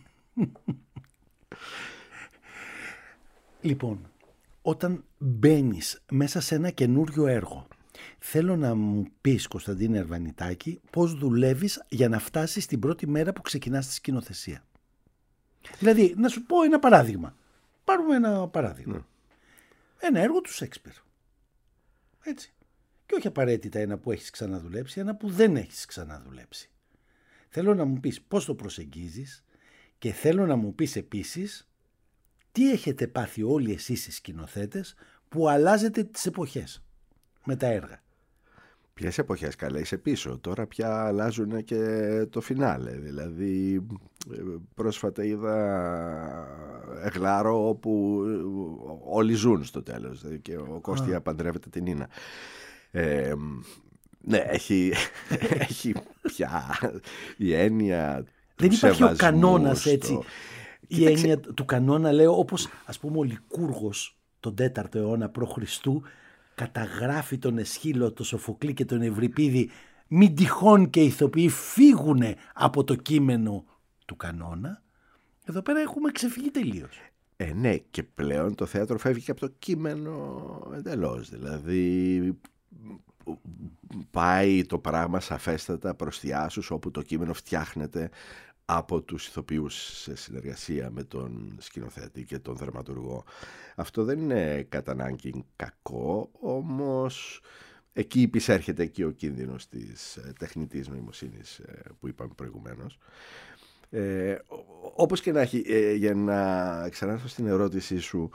Λοιπόν, όταν μπαίνεις μέσα σε ένα καινούριο έργο, θέλω να μου πεις, Κωνσταντίνε Αρβανιτάκη, πώς δουλεύεις για να φτάσεις την πρώτη μέρα που ξεκινάς τη σκηνοθεσία. Δηλαδή, να σου πω ένα παράδειγμα. Πάρουμε ένα παράδειγμα. Ναι. Ένα έργο του Σέξπιρ. Έτσι. Και όχι απαραίτητα ένα που έχεις ξαναδουλέψει, ένα που δεν έχεις ξαναδουλέψει. Θέλω να μου πεις πώς το προσεγγίζεις και θέλω να μου πεις επίσης τι έχετε πάθει όλοι εσείς οι σκηνοθέτες που αλλάζετε τις εποχές με τα έργα. Ποιες εποχές, καλά, είσαι πίσω. Τώρα πια αλλάζουν και το φινάλε. Δηλαδή πρόσφατα είδα Εγλάρο όπου όλοι ζουν στο τέλος και ο Κώστια παντρεύεται την Νίνα. Ε, ναι, έχει, έχει πια η έννοια δεν του υπάρχει σεβασμού ο κανόνας στο... έτσι. Η Κοίταξε... έννοια του κανόνα, λέω, όπως ας πούμε ο Λικούργος τον τέταρτο αιώνα π.Χ. καταγράφει τον Αισχύλο, τον Σοφοκλή και τον Ευρυπίδη, μην τυχόν και οι ηθοποιοί φύγουνε από το κείμενο του κανόνα. Εδώ πέρα έχουμε ξεφύγει τελείως. Ε, ναι, και πλέον το θέατρο φεύγει και από το κείμενο εντελώς. Δηλαδή πάει το πράγμα σαφέστατα προς θειάσους, όπου το κείμενο φτιάχνεται από τους ηθοποιούς σε συνεργασία με τον σκηνοθέτη και τον δραματουργό. Αυτό δεν είναι κατά ανάγκη κακό, όμως εκεί υπησέρχεται και ο κίνδυνος της τεχνητής νοημοσύνης που είπαμε προηγουμένως. Ε, όπως και να έχει, ε, για να ξανάρθω στην ερώτησή σου,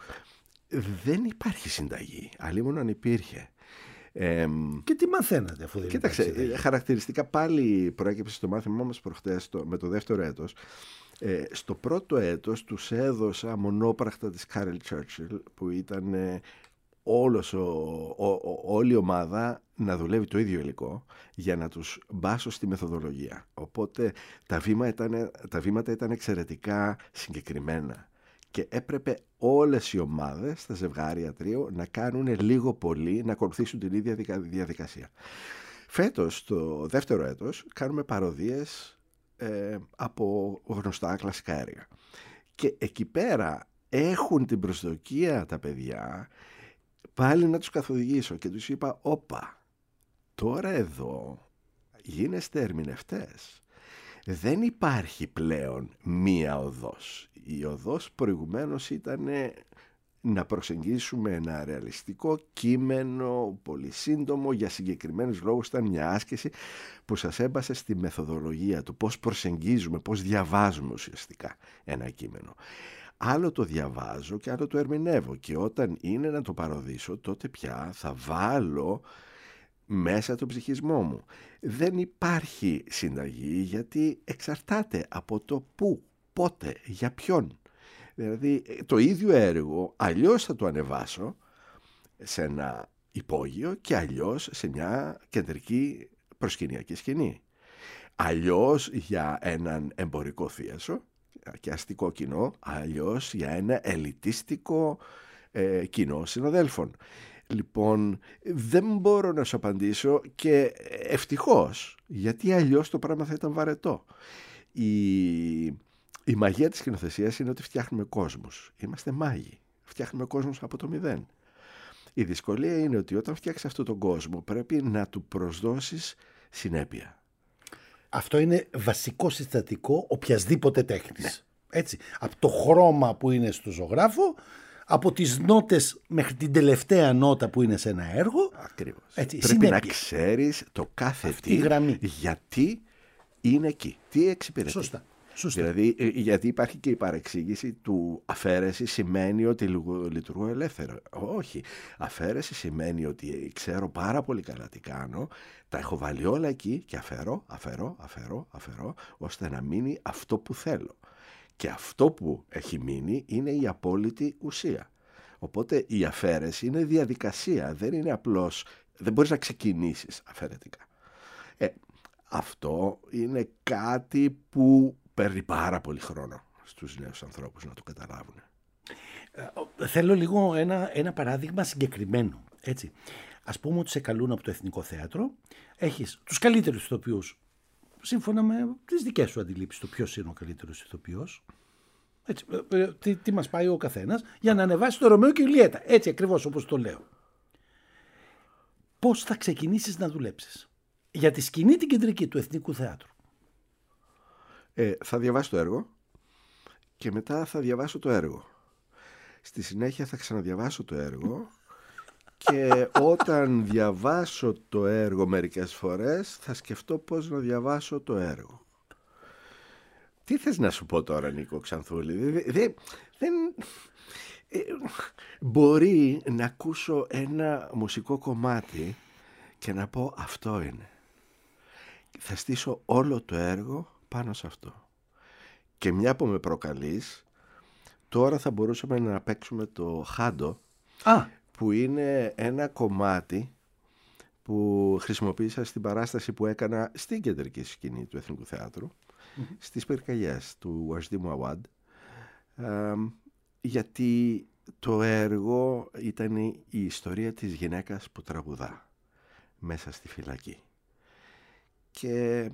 δεν υπάρχει συνταγή, αλλήμον αν υπήρχε. Ε, και τι μαθαίνατε αφού δεν κοίταξε, υπάρχει χαρακτηριστικά πάλι προέκυψε στο μάθημά μας προχτές το, με το δεύτερο έτος. Ε, στο πρώτο έτος τους έδωσα μονόπραχτα της Κάρελ Τσέρτσιλ, που ήταν ε, όλος ο, ο, ο, όλη η ομάδα να δουλεύει το ίδιο υλικό για να τους μπάσω στη μεθοδολογία. Οπότε τα βήματα ήταν, τα βήματα ήταν εξαιρετικά συγκεκριμένα. Και έπρεπε όλες οι ομάδες στα ζευγάρια τρίο να κάνουν λίγο πολύ, να ακολουθήσουν την ίδια διαδικασία. Φέτος, το δεύτερο έτος, κάνουμε παροδίες ε, από γνωστά κλασικά έργα. Και εκεί πέρα έχουν την προσδοκία τα παιδιά πάλι να τους καθοδηγήσω και τους είπα, όπα, τώρα εδώ γίνεστε ερμηνευτές. Δεν υπάρχει πλέον μία οδός. Η οδός προηγουμένως ήταν να προσεγγίσουμε ένα ρεαλιστικό κείμενο, πολύ σύντομο, για συγκεκριμένους λόγους. Ήταν μια άσκηση που σας έμπασε στη μεθοδολογία του, πώς προσεγγίζουμε, πώς διαβάζουμε ουσιαστικά ένα κείμενο. Άλλο το διαβάζω και άλλο το ερμηνεύω, και όταν είναι να το παροδίσω, τότε πια θα βάλω μέσα τον ψυχισμό μου. Δεν υπάρχει συνταγή, γιατί εξαρτάται από το πού, πότε, για ποιον. Δηλαδή το ίδιο έργο αλλιώς θα το ανεβάσω σε ένα υπόγειο και αλλιώς σε μια κεντρική προσκυνιακή σκηνή. Αλλιώς για έναν εμπορικό θίασο και αστικό κοινό, αλλιώς για ένα ελιτίστικο ε, κοινό συναδέλφων. Λοιπόν, δεν μπορώ να σου απαντήσω και ευτυχώς, γιατί αλλιώς το πράγμα θα ήταν βαρετό. Η, η μαγεία της σκηνοθεσίας είναι ότι φτιάχνουμε κόσμους. Είμαστε μάγοι. Φτιάχνουμε κόσμους από το μηδέν. Η δυσκολία είναι ότι όταν φτιάξεις αυτόν τον κόσμο πρέπει να του προσδώσεις συνέπεια. Αυτό είναι βασικό συστατικό οποιασδήποτε τέχνης. Ναι. Έτσι. Από το χρώμα που είναι στο ζωγράφο, από τις νότες μέχρι την τελευταία νότα που είναι σε ένα έργο. Ακριβώς. Έτσι, πρέπει συνέπεια. Να ξέρεις το κάθε αυτή τι, γραμμή. Γιατί είναι εκεί, τι εξυπηρετεί. Σωστά. Σωστά. Δηλαδή, γιατί υπάρχει και η παρεξήγηση του αφαίρεση σημαίνει ότι λειτουργώ ελεύθερα. Όχι. Αφαίρεση σημαίνει ότι ξέρω πάρα πολύ καλά τι κάνω, τα έχω βάλει όλα εκεί και αφαιρώ, αφαιρώ, αφαιρώ, αφαιρώ, ώστε να μείνει αυτό που θέλω. Και αυτό που έχει μείνει είναι η απόλυτη ουσία. Οπότε η αφαίρεση είναι διαδικασία, δεν είναι απλώς, δεν μπορείς να ξεκινήσεις αφαιρετικά. Ε, αυτό είναι κάτι που παίρνει πάρα πολύ χρόνο στους νέους ανθρώπους να το καταλάβουν. Ε, θέλω λίγο ένα, ένα παράδειγμα συγκεκριμένο. Έτσι. Ας πούμε ότι σε καλούν από το Εθνικό Θέατρο, έχεις τους καλύτερους ηθοποιούς, σύμφωνα με τις δικές σου αντιλήψεις, το ποιος είναι ο καλύτερος ηθοποιός. Έτσι, ε, τι, τι μας πάει ο καθένας, για να ανεβάσει το Ρωμαίο και Ιουλιέτα. Έτσι ακριβώς όπως το λέω. Πώς θα ξεκινήσεις να δουλέψεις για τη σκηνή την κεντρική του Εθνικού Θεάτρου? Ε, θα διαβάσω το έργο και μετά θα διαβάσω το έργο. Στη συνέχεια θα ξαναδιαβάσω το έργο και όταν διαβάσω το έργο μερικές φορές θα σκεφτώ πώς να διαβάσω το έργο. Τι θες να σου πω τώρα, Νίκο Ξανθούλη? Δεν, δεν, ε, μπορεί να ακούσω ένα μουσικό κομμάτι και να πω αυτό είναι. Θα στήσω όλο το έργο πάνω σε αυτό. Και μια που με προκαλείς, τώρα θα μπορούσαμε να παίξουμε το Χάντο, Α. που είναι ένα κομμάτι που χρησιμοποίησα στην παράσταση που έκανα στην κεντρική σκηνή του Εθνικού Θεάτρου, mm-hmm. στις πυρκαγιές του Ουαζδί Μουαβάντ, ε, γιατί το έργο ήταν η ιστορία της γυναίκας που τραγουδά μέσα στη φυλακή. Και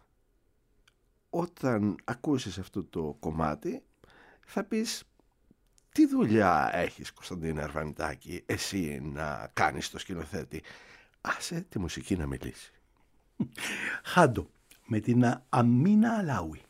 όταν ακούσεις αυτό το κομμάτι θα πεις, τι δουλειά έχεις, Κωνσταντίνα Αρβανιτάκη, εσύ να κάνεις το σκηνοθέτη? Άσε τη μουσική να μιλήσει. Χάντο με την Αμίνα Αλάουι.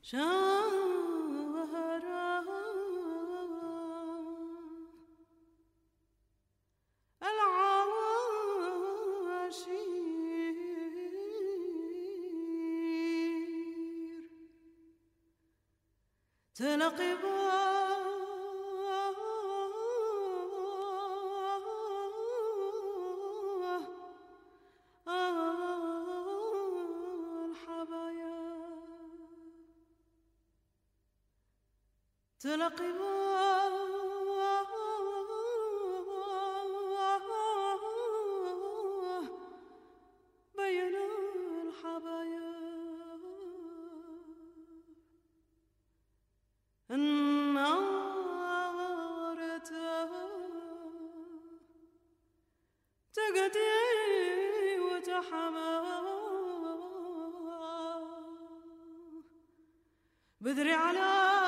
بدري على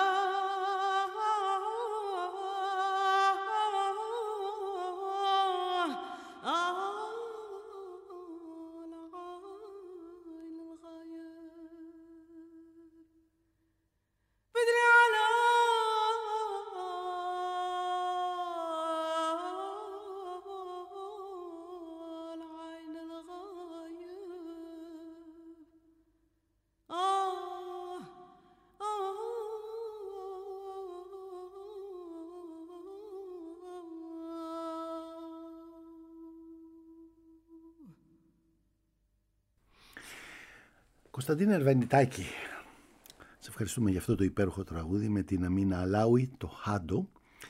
Κωνσταντίνα Αρβανιτάκη, σε ευχαριστούμε για αυτό το υπέροχο τραγούδι με την Αμίνα Αλάουι, το Χάντο.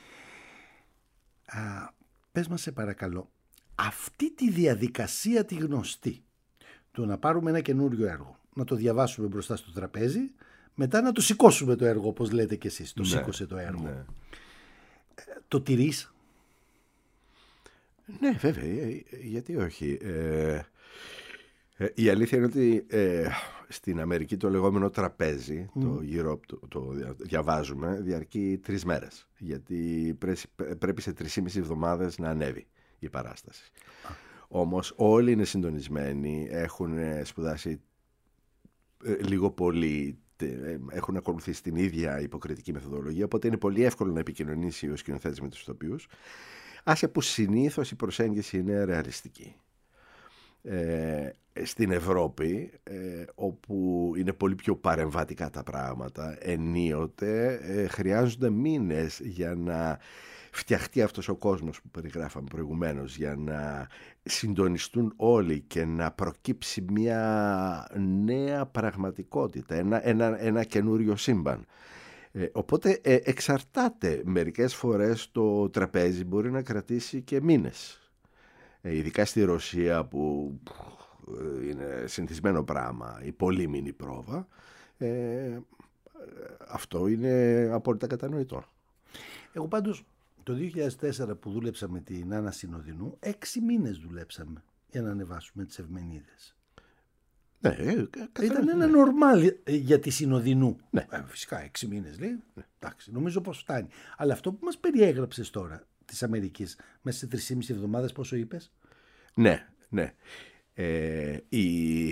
Α, πες μας σε παρακαλώ, αυτή τη διαδικασία τη γνωστή, το να πάρουμε ένα καινούριο έργο, να το διαβάσουμε μπροστά στο τραπέζι, μετά να το σηκώσουμε το έργο, όπως λέτε κι εσείς, το ναι, σήκωσε το έργο. Ναι. Το τηρείς? Ναι, βέβαια, γιατί όχι. Ε, ε, η αλήθεια είναι ότι ε, στην Αμερική το λεγόμενο τραπέζι, mm. το Europe, το, το διαβάζουμε, διαρκεί τρεις μέρες. Γιατί πρέπει, πρέπει σε τρεις και μισή εβδομάδες να ανέβει η παράσταση. Ah. Όμως όλοι είναι συντονισμένοι, έχουν σπουδάσει ε, λίγο πολύ, έχουν ακολουθήσει την ίδια υποκριτική μεθοδολογία, οπότε είναι πολύ εύκολο να επικοινωνήσει ο σκηνοθέτης με τους ηθοποιούς. Άσε που συνήθως η προσέγγιση είναι ρεαλιστική. Ε, στην Ευρώπη, ε, όπου είναι πολύ πιο παρεμβατικά τα πράγματα, ενίοτε ε, χρειάζονται μήνες για να φτιαχτεί αυτός ο κόσμος που περιγράφαμε προηγουμένως, για να συντονιστούν όλοι και να προκύψει μια νέα πραγματικότητα, ένα, ένα, ένα καινούριο σύμπαν. Ε, οπότε ε, εξαρτάται, μερικές φορές το τραπέζι μπορεί να κρατήσει και μήνες. Ε, ειδικά στη Ρωσία που ε, είναι συνηθισμένο πράγμα, η πολύμηνη πρόβα, ε, αυτό είναι απόλυτα κατανοητό. Εγώ πάντως το δύο χιλιάδες τέσσερα που δούλεψα με την Άννα Συνοδεινού, έξι μήνες δουλέψαμε για να ανεβάσουμε τις Ευμενίδες. Ναι, ήταν ένα νορμάλ για τη Συνοδεινού. Ναι. Ε, φυσικά έξι μήνες λέει. Ναι. Εντάξει, νομίζω πως φτάνει. Αλλά αυτό που μας περιέγραψες τώρα της Αμερικής, μέσα σε τρεις και μισή εβδομάδες, πόσο είπες? Ναι, ναι. Ε, η,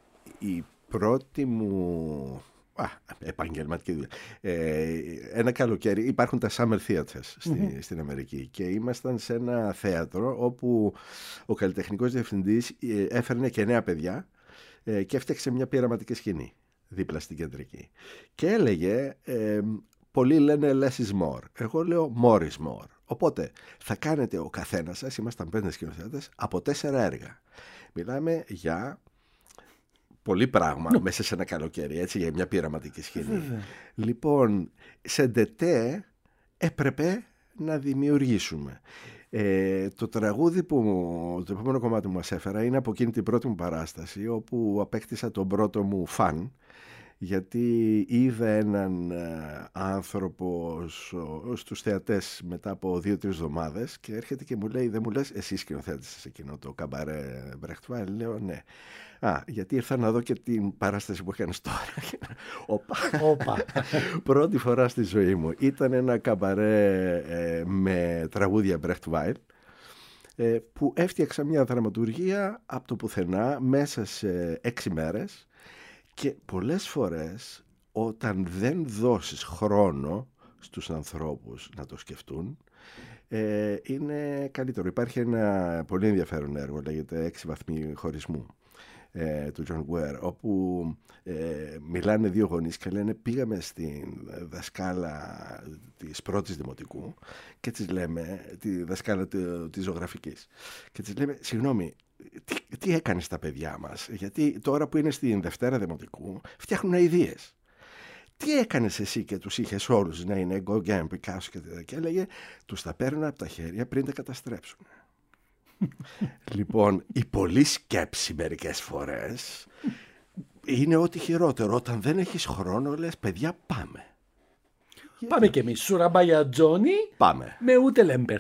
η πρώτη μου α, επαγγελματική δουλειά. Ε, ένα καλοκαίρι υπάρχουν τα Summer Theatres στη, mm-hmm. στην Αμερική και ήμασταν σε ένα θέατρο όπου ο καλλιτεχνικός διευθυντής έφερνε και νέα παιδιά και έφτιαξε μια πειραματική σκηνή δίπλα στην κεντρική. Και έλεγε, ε, πολλοί λένε less is more. Εγώ λέω more is more. Οπότε θα κάνετε ο καθένας σας, ήμασταν πέντε σκηνοθέτες, από τέσσερα έργα. Μιλάμε για πολύ πράγμα no. μέσα σε ένα καλοκαίρι, έτσι, για μια πειραματική σκηνή. Λοιπόν, σε ντετέ έπρεπε να δημιουργήσουμε. Ε, το τραγούδι που το επόμενο κομμάτι που μας έφερα είναι από εκείνη την πρώτη μου παράσταση, όπου απέκτησα τον πρώτο μου φαν, γιατί είδα έναν ε, άνθρωπο στους θεατές μετά από δύο-τρεις εβδομάδες και έρχεται και μου λέει, δεν μου λες εσύ σκηνοθέτησες σε εκείνο το καμπαρέ Brecht Weil? Λέω ναι. Α, γιατί ήρθα να δω και την παράσταση που έκανες τώρα. Όπα. Όπα. Πρώτη φορά στη ζωή μου. Ήταν ένα καμπαρέ ε, με τραγούδια Brecht Weil, ε, που έφτιαξα μια δραματουργία από το πουθενά μέσα σε έξι μέρες. Και πολλές φορές όταν δεν δώσεις χρόνο στους ανθρώπους να το σκεφτούν, ε, είναι καλύτερο. Υπάρχει ένα πολύ ενδιαφέρον έργο, λέγεται «Έξι βαθμοί χωρισμού», ε, του John Guare, όπου ε, μιλάνε δύο γονείς και λένε πήγαμε στην δασκάλα της πρώτης δημοτικού και της λέμε, τη δασκάλα της ζωγραφικής, και της λέμε συγγνώμη, Τι, τι έκανες στα παιδιά μας? Γιατί τώρα που είναι στην Δευτέρα Δημοτικού φτιάχνουν αηδίες. Τι έκανες εσύ και τους είχες όλους να είναι Gauguin, Picasso και τέτοια? Και έλεγε, τους τα παίρνουν από τα χέρια πριν τα καταστρέψουν. Λοιπόν, η πολλή σκέψη μερικές φορές είναι ό,τι χειρότερο. Όταν δεν έχεις χρόνο λες, παιδιά, πάμε. Πάμε κι εμείς. Σουραμπάγια Τζόνι. Πάμε. Με ούτε Λέμπερ.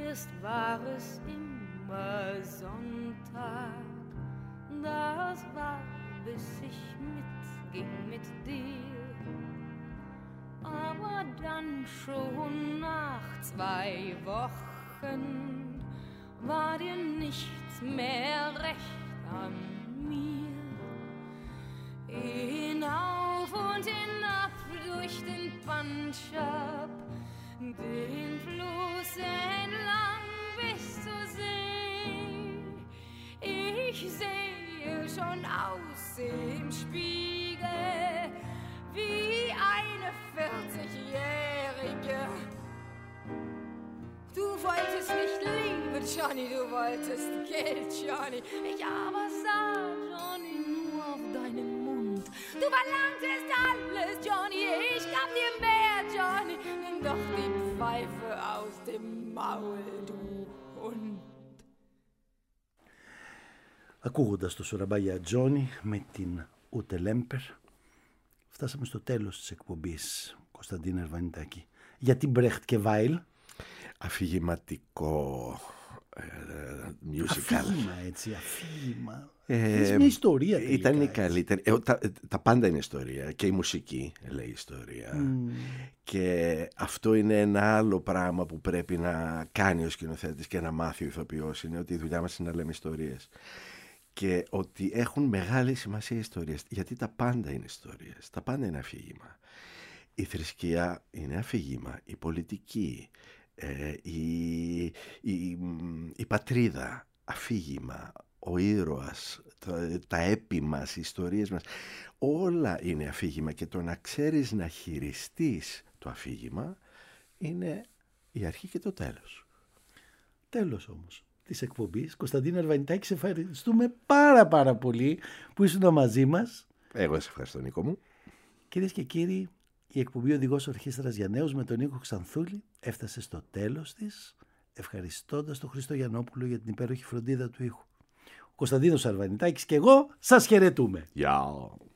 Erst war es immer Sonntag, das war, bis ich mitging mit dir. Aber dann schon nach zwei Wochen war dir nichts mehr recht an mir. Hinauf und hinab durch den Panschab, den Fluss entlang bis zur See. Ich sehe schon aus im Spiegel wie eine vierzigjährige. Du wolltest nicht Liebe, Johnny, du wolltest Geld, Johnny. Ich aber sah, Johnny, nur auf deinen Mund. Du verlangtest alles, Johnny, ich gab dir mehr, Johnny. Nimm doch die Pfeife aus dem Maul, du Hund. Ακούγοντας το Σουραμπάγια Τζόνι με την Ούτε Λέμπερ, φτάσαμε στο τέλος της εκπομπής, Κωνσταντίνε Αρβανιτάκη. Γιατί Μπρέχτ και Βάιλ? Αφηγηματικό ε, musical. Αφήγημα, έτσι, αφήγημα. Ε, είναι μια ιστορία τελικά. Ήταν η καλύτερη. Ε, τα, τα πάντα είναι ιστορία. Και η μουσική λέει ιστορία. Mm. Και αυτό είναι ένα άλλο πράγμα που πρέπει να κάνει ο σκηνοθέτης και να μάθει ο ηθοποιός. Είναι ότι η δουλειά μας είναι να λέμε ιστορίες. Και ότι έχουν μεγάλη σημασία οι ιστορίες. Γιατί τα πάντα είναι ιστορίες. Τα πάντα είναι αφήγημα. Η θρησκεία είναι αφήγημα. Η πολιτική, ε, η, η, η πατρίδα, αφήγημα. Ο ήρωας, τα, τα έπι μας, οι ιστορίες μας, όλα είναι αφήγημα. Και το να ξέρεις να χειριστείς το αφήγημα είναι η αρχή και το τέλος. Τέλος όμως της εκπομπής. Κωνσταντίνε Αρβανιτάκη, σε ευχαριστούμε πάρα πάρα πολύ που ήσουν μαζί μας. Εγώ σε ευχαριστώ, Νίκο μου. Κυρίες και κύριοι, η εκπομπή Οδηγός Ορχήστρας για Νέους με τον Νίκο Ξανθούλη έφτασε στο τέλος της, ευχαριστώντας τον Χρήστο Γιαννόπουλο για την υπέροχη φροντίδα του ήχου. Ο Κωνσταντίνος Αρβανιτάκης και εγώ σας χαιρετούμε. Γεια.